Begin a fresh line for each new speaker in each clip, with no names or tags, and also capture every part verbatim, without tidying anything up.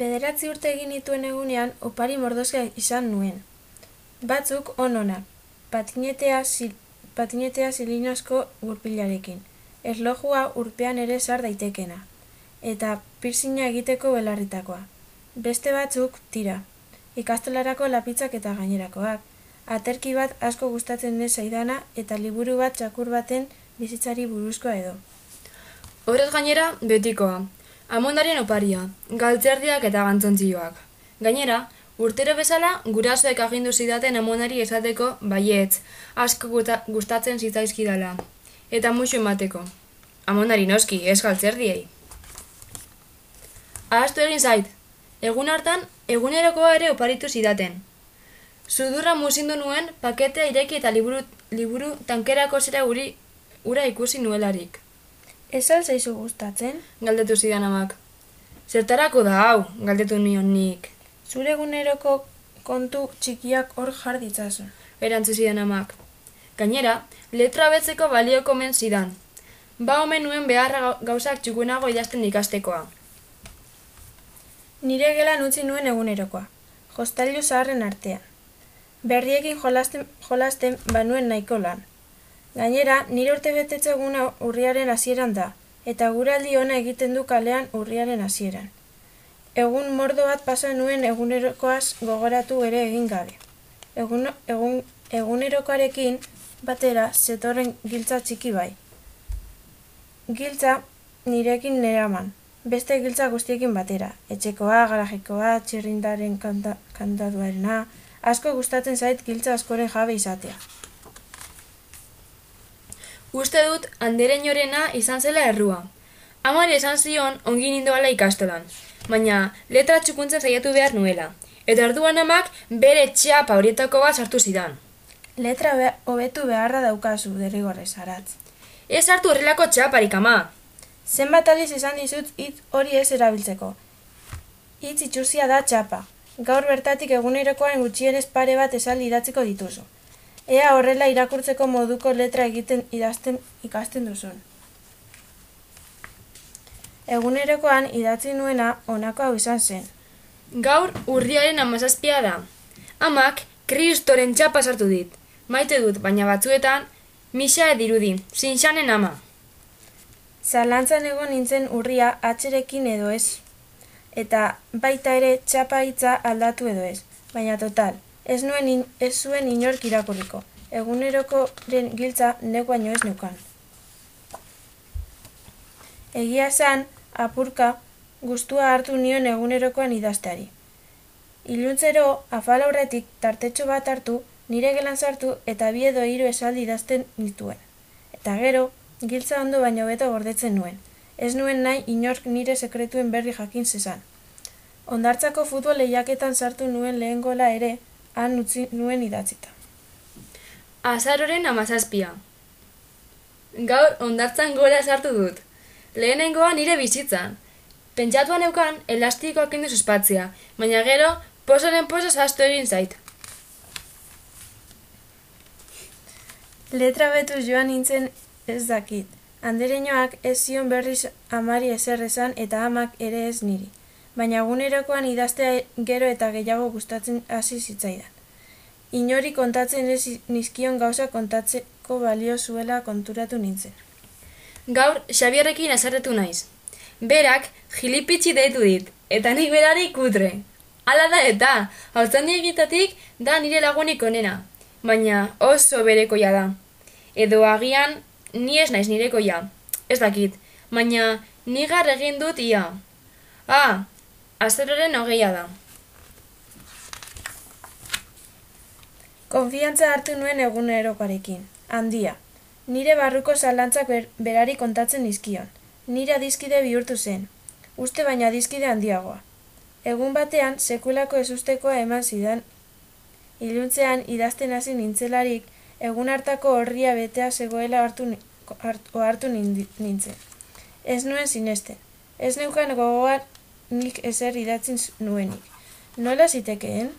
Bederatzi urte egin nituen egunean opari mordoska izan nuen. Batzuk on-onak, patinetea, sil, patinetea zilinasko gurpilarekin, erlojua urpean ere sar daitekena, eta piercinga egiteko belarritakoa. Beste batzuk tira, ikastolarako lapitzak eta gainerakoak, aterki bat asko gustatzen ez zaidana eta liburu bat txakur baten bizitzari buruzkoa edo.
Horrez gainera, betikoa, amondarien oparia, galtzerdiak eta gantzontzioak. Gainera, urtero bezala, gurasoek agindu zidaten amonari esateko baietz, asko gustatzen zitzaizkidala. Eta muxu emateko. Amondari noski, ez galtzerdiei. Ahaztu egin zait, egun hartan, egunerokoa ere oparitu zidaten. Sudurra musindu nuen paketea ireki eta liburu, liburu tankerako zera uri, ura ikusi nuelarik.
Ez al zaizu gustatzen?
Galdetu zidan amak. Zertarako da hau, galdetu nion nik.
Zure eguneroko kontu txikiak hor jar ditzazu.
Erantzu zidan amak. Gainera, letra betzeko balioko men zidan. Ba omen nuen beharra gauzak txukunago idazten ikastekoa.
Nire gelan utzi nuen egunerokoa, jostailu zaharren artean. Berriekin jolasten, jolasten banuen nahiko lan. Gainera, nire urte betetze eguna urriaren hasieran da, eta guraldi ona egiten du kalean urriaren hasieran. Egun mordo bat pasa nuen egunerokoaz gogoratu ere egin gabe. Egun, egun, egunerokoarekin batera zetorren giltza txiki bai. Giltza nirekin neraman, beste giltza guztiekin batera. Etxekoa, garajekoa, txirrindaren kanta, kantaduarena, asko gustatzen zait giltza askoren jabe izatea.
Uste dut andereñorena izan zela errua. Amari esan zion ongi nindoala ikastolan, baina letra txukuntzen saiatu behar nuela, eta orduan amak bere txapa horietako bat sartu zidan.
Letra be hobetu beharra daukazu, derrigorrez, aratz.
Ez hartu horrelako txaparik, ama!
Zenbat aldiz esan dizut hitz hori ez erabiltzeko. Hitz itxusia da txapa. Gaur bertatik egunerokoan gutxienez pare bat esaldi idatziko dituzu. Ea horrela irakurtzeko moduko letra egiten idazten ikasten duzun. Egunerokoan idatzi nuena honako hau izan zen.
Gaur urriaren hamazazpia da. Amak kristoren txapa sartu dit. Maite dut, baina batzuetan, misa edirudi, zinxanen ama.
Zalantzan egon nintzen urria atxerekin edo ez. Eta baita ere txapa hitza aldatu edo ez. Baina total, ez, nuen in, ez zuen inork irakurriko. Egunerokoren giltza nek baino ez neukan. Egia esan, apurka, gustua hartu nion egunerokoan idazteari. Iluntzero, afala horretik tartetxo bat hartu, nire gelan sartu eta bi edo hiru esaldi idazten nituen. Eta gero, giltza ondo baino beto gordetzen nuen. Ez nuen nahi inork nire sekretuen berri jakin zezan. Hondartzako futbol lehiaketan sartu nuen lehen gola ere, han utzi nuen idatzita.
Azaroren hamazazpia. Gaur hondartzan gola sartu dut. Lehenengoa nire bizitzan. Pentsatuan neukan elastikoak kendu suspatzea, baina gero posaren posa zaztu egin zait.
Letra betuz joan nintzen ez dakit. Andereñoak ez zion berriz amari ezer esan eta amak ere ez niri. Baina egunerokoan idaztea gero eta gehiago gustatzen hasi zitzaidan. Inori kontatzen ez nizkion gauza kontatzeko balio zuela konturatu nintzen.
Gaur Xabierrekin azarretu naiz. Berak jilipitxi deitu dit, eta nik berari kutre. Hala da eta, hautzandi egitatik da nire lagunik onena, baina oso berekoia da. Edo agian ni ez naiz nirekoia, ez dakit, baina nigar egin dut ia. Ah, azaroren hogeia da.
Konfiantza hartu nuen egunerokoarekin, handia. Nire barruko zalantzak ber, berari kontatzen dizkion. Nire adizkide bihurtu zen, uste baina adizkide handiagoa. Egun batean, sekulako ezustekoa eman zidan. Iluntzean idazten hasi nintzelarik, egun hartako horria betea zegoela hartu, hartu, hartu nintzen. Ez nuen sinesten. Ez neukan gogoan nik ezer idatzen nuenik. Nola zitekeen?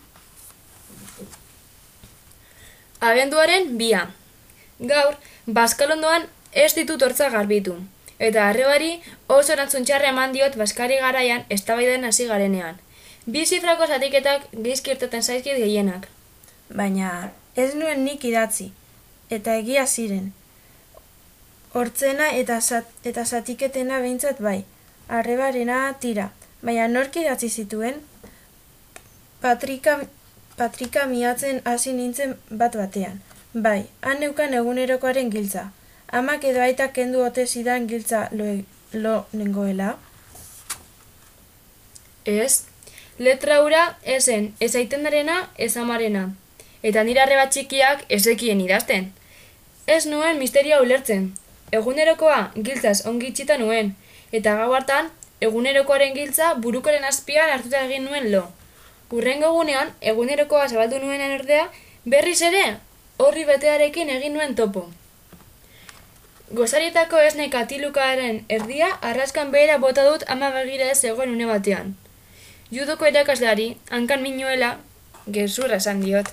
Abenduaren bia. Gaur, Baskalondoan ez ditut hortza garbitu. Eta arrebari oso erantzun txarra eman diot Baskari garaian eztabaidan hasi garenean. Bi zifrako zatiketak gaizki irteten zaizkit gehienak.
Baina ez nuen nik idatzi, eta egia ziren. Hortzena eta, zat, eta zatiketena behintzat bai, arrebarena tira, baina nork idatzi zituen? Patrika, Patrika miatzen hasi nintzen bat batean. Bai, han neukan egunerokoaren giltza. Amak edo aitak kendu ote zidan giltza lo, lo nengoela?
Ez, letra hura esen ez aitendarena ez amarena. Eta nire arreba txikiak ezekien idazten. Ez nuen misterioa ulertzen. Egunerokoa giltzaz ongi itxita nuen, eta gau hartan egunerokoaren giltza burukoren azpian hartuta egin nuen lo. Hurrengo egunean, egunerokoa zabaldu nuenen ordea, berriz ere, horri betearekin egin nuen topo. Gozarietako esne katilukaren erdia arraskan behera bota dut ama begira ez zegoen une batean. Judoko erakasleari, hankan minuela, gezurra esan diot.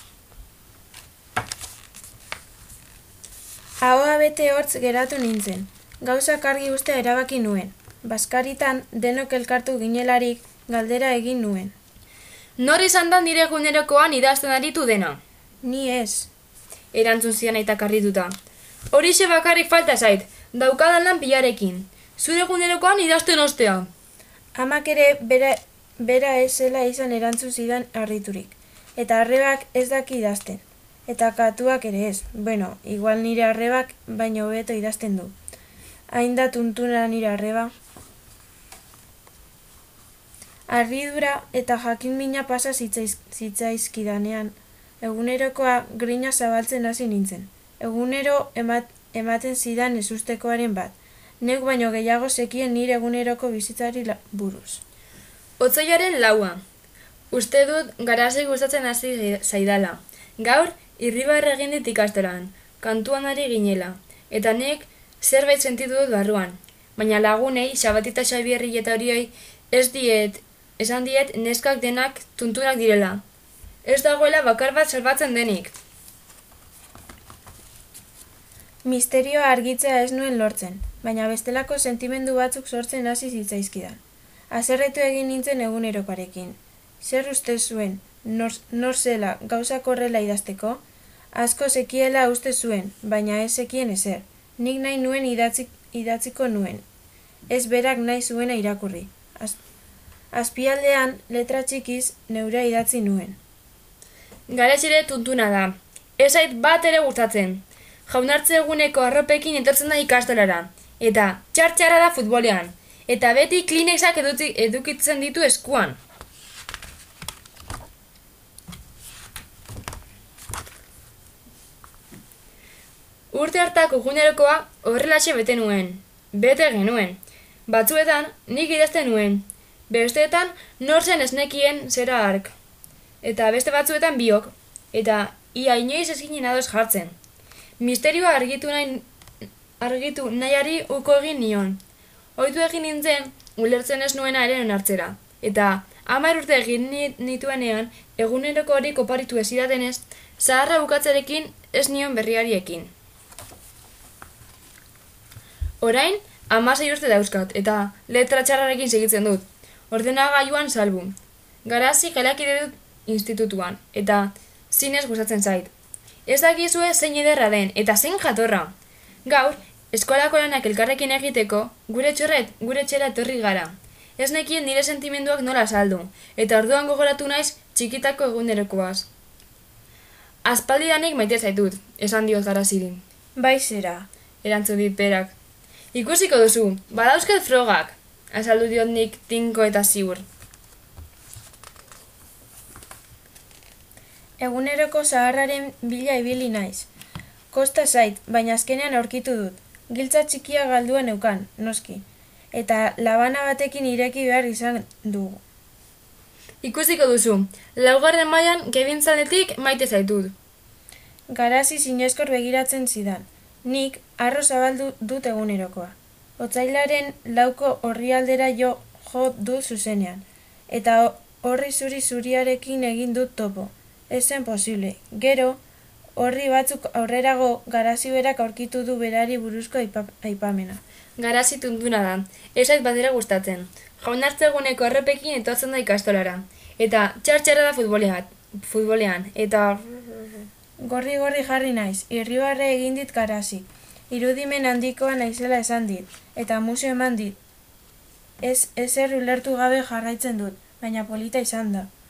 Ahoa bete hortz geratu nintzen, gauzak argi uste erabaki nuen. Baskaritan denok elkartu ginelarik galdera egin nuen.
Nor izan da nire egunerokoan idazten aritu dena?
Ni ez.
Erantzun zian aitak harrituta. Horixe bakarrik falta zait, daukadan lan pilarekin. Zure egunerokoan idazten ostea.
Amak ere bera, bera ezela izan erantzun zidan harriturik. Eta arrebak ez daki idazten. Eta katuak ere ez. Bueno, igual nire arrebak baino hobeto idazten du. Hain da tuntuna nire arreba. Harridura eta jakin mina pasa zitzaiz, zitzaizkidanean. Egunerokoa grina zabaltzen hasi nintzen. Egunero emat, ematen zidan ezustekoaren bat. Neuk baino gehiago zekien nire eguneroko bizitzari buruz.
Otsailaren laua. Uste dut garasi gustatzen hasi zaidala. Gaur, irribarre egin dit ikastolan, kantuan ari ginela, eta nik zerbait sentitu dut barruan. Baina lagunei, Xabatita Xabierri eta horioi, ez diet, esan diet neskak denak tuntunak direla. Ez dagoela bakar bat salbatzen denik.
Misterioa argitzea ez nuen lortzen, baina bestelako sentimendu batzuk sortzen hasi zitzaizkidan. Haserretu egin nintzen egunerokarekin. Zer uste zuen, nor, nor zela gauzak horrela idazteko? Asko zekiela uste zuen, baina ez zekien ezer. Nik nahi nuen idatzi, idatziko nuen. Ez berak nahi zuena irakurri. Az, azpialdean, letra txikiz, neura idatzi nuen.
Garezire tuntuna da. Ez zait bat ere gustatzen. Jaunartze eguneko arropekin etortzen da ikastolara. Eta txartxarra da futbolean. Eta beti Kleenexak edukitzen ditu eskuan. Urte hartako egunerokoa horrelaxe bete nuen. Bete genuen. Batzuetan nik idazten nuen. Besteetan nor zen esnekien zera ark. Eta beste batzuetan biok. Eta ia inoiz ezkinen ados jartzen. Misterioa argitu nahi, argitu nahiari uko egin nion. Oitu egin nintzen, ulertzen ez nuena ere onartzera. Eta hamar urte egin nituenean, eguneroko hori koparitu ez idatenez, zaharra bukatzerekin ez nion berriariekin. Orain, hamasei urte dauzkat, eta letra txarrarekin segitzen dut. Ordenagailuan salbu. Garazi gelakide dut institutuan, eta zinez gustatzen zait. Ez dakizue zein ederra den, eta zein jatorra. Gaur, eskolako lanak elkarrekin egiteko, gure txorret, gure txera etorri gara. Ez nekien nire sentimenduak nola saldu, eta orduan gogoratu naiz txikitako egunerokoaz. Aspaldidanik maite zaitut, esan diot Garaziri.
Bai zera,
erantzun dit berak. Ikusiko duzu, badauzkat frogak, azaldu diot nik tinko eta ziur.
Eguneroko zaharraren bila ibili naiz. Kosta zait, baina azkenean aurkitu dut. Giltza txikia galduen neukan, noski. Eta labana batekin ireki behar izan dugu.
Ikusiko duzu, laugarren mailan gebintzaletik maite zaitut.
Garazi zinezkor begiratzen zidan. Nik arro zabaldu dut egunerokoa. Otsailaren lauko orrialdera jo jo dut zuzenean. Eta horri zuri zuriarekin egin dut topo. Ez zen posible. Gero, horri batzuk aurrerago Garazi berak aurkitu du berari buruzko aipamena.
Garasi tuntuna da, ez zait batera gustatzen. Jaunartzeguneko errepekin etortzen da ikastolara. Eta txartxarra da futbolean, futbolean. Eta...
Gorri-gorri jarri naiz, irribarre egin dit Garasi. Irudimen handikoa naizela esan dit, eta museo eman dit. Ez ezer ulertu gabe jarraitzen dut, baina polita izan da.